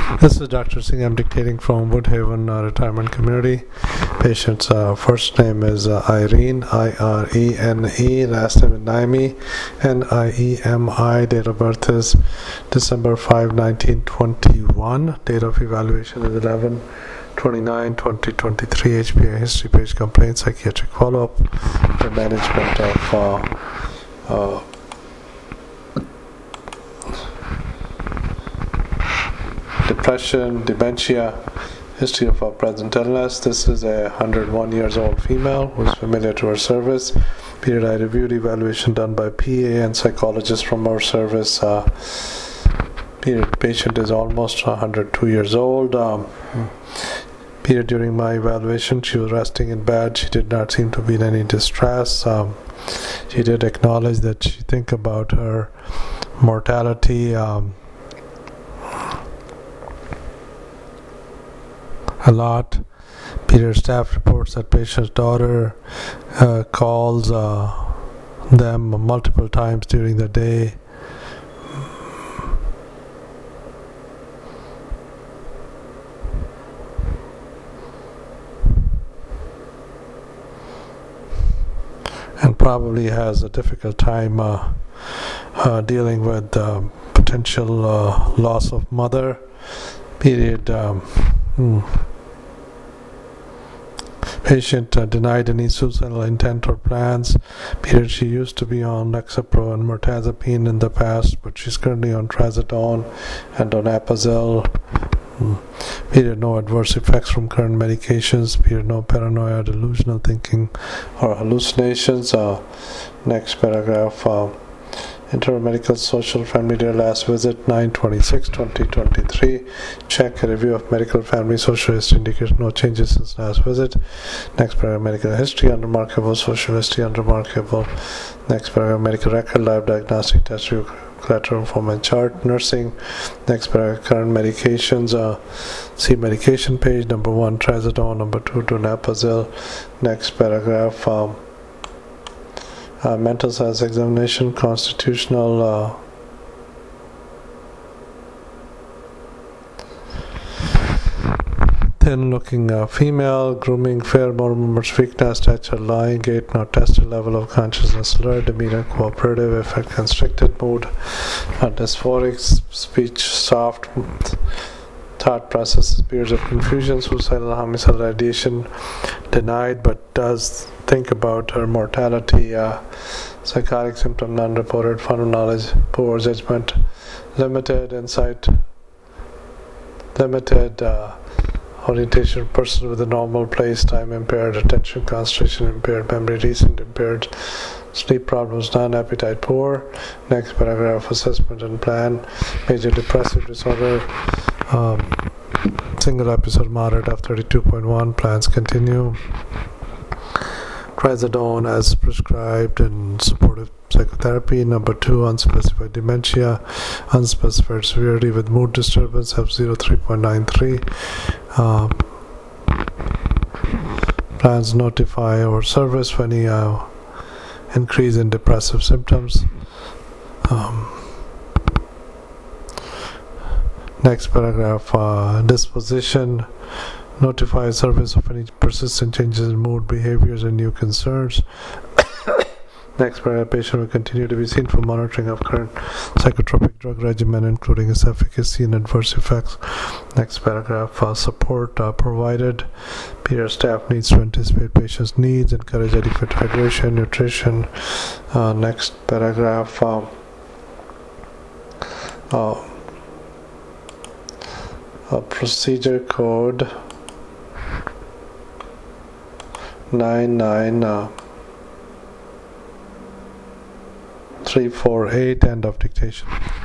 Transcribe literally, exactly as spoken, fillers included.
This is Doctor Singh. I'm dictating from Woodhaven uh, Retirement Community. Patient's uh, first name is uh, Irene, I R E N E. Last name is Naimi, N I E M I. Date of birth is December fifth, nineteen twenty-one. Date of evaluation is eleven twenty-nine twenty twenty-three. H P A history page, complaint, psychiatric follow-up, the management of uh, uh, depression, dementia, history of our present illness. This is a one hundred one years old female who is familiar to our service. Period I reviewed, evaluation done by P A and psychologist from our service. Uh, period patient is almost one hundred two years old. Um, period during my evaluation, she was resting in bed. She did not seem to be in any distress. Um, she did acknowledge that she think about her mortality. Um, a lot. Period staff reports that patient's daughter uh, calls uh, them multiple times during the day. And probably has a difficult time uh, uh, dealing with uh, potential uh, loss of mother. Period. Um, hmm. Patient uh, denied any suicidal intent or plans. Period. She used to be on Lexapro and mirtazapine in the past, but she's currently on trazodone and donepezil. Mm. Period. No adverse effects from current medications. Period. No paranoia, delusional thinking, or hallucinations. Uh, next paragraph. Uh, Intermedical social family their last visit nine twenty-six twenty twenty-three. Check a review of medical family social history indicates no changes since last visit. Next paragraph, medical history unremarkable, social history unremarkable. Next paragraph, medical record, lab diagnostic test review, collateral performance chart, nursing. Next paragraph, current medications. Uh, see medication page. Number one, trazodone. Number two, donepezil. Next paragraph. Um, Uh, mental science examination, constitutional uh, thin looking uh, female, grooming, fair motor movements, weakness, stature, lying, gait, not tested, level of consciousness, slur, demeanor, cooperative, affect, constricted mood, uh, dysphoric, speech, soft, thought processes, periods of confusion, suicidal, homicidal ideation, denied but does think about her mortality, uh, psychotic symptom non-reported, fund of knowledge, poor judgment, limited insight, limited uh, orientation, person with a normal place, time impaired, attention, concentration impaired, memory recent impaired, sleep problems, non-appetite poor. Next paragraph, assessment and plan, major depressive disorder, um, single episode moderate of thirty-two point one, plans continue. Trazodone as prescribed in supportive psychotherapy. Number two, unspecified dementia, unspecified severity with mood disturbance, F zero three point nine three. Uh, plans notify our service for any uh, increase in depressive symptoms. Um, next paragraph, uh, disposition. Notify service of any persistent changes in mood, behaviors, and new concerns. Next paragraph, patient will continue to be seen for monitoring of current psychotropic drug regimen, including its efficacy and adverse effects. Next paragraph, uh, support uh, provided. Peer staff needs to anticipate patient's needs, encourage adequate hydration, nutrition. Uh, next paragraph, um, uh, uh, procedure code nine nine uh, three four eight, end of dictation.